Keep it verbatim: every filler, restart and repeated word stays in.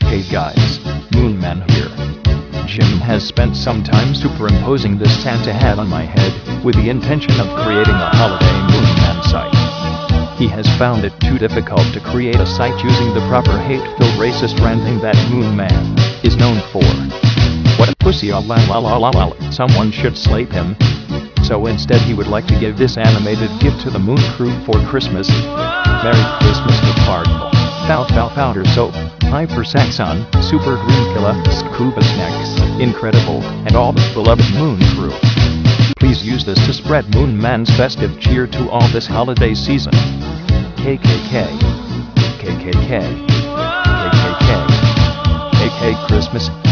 Hey guys, Moon Man here. Jim has spent some time superimposing this Santa hat on my head, with the intention of creating a holiday Moon Man site. He has found it too difficult to create a site using the proper hate-filled racist ranting that Moon Man is known for. What a pussy, ah la la la la la, someone should slap him. So instead he would like to give this animated gift to the Moon Crew for Christmas. Merry Christmas to Cardinal, Foul Foul Powder Soap, Hyper Saxon, Super Green Killer, Scuba Snacks, Incredible, and all the beloved Moon Crew. Please use this to spread Moon Man's festive cheer to all this holiday season. K K K. K K K. K K K. K K Christmas.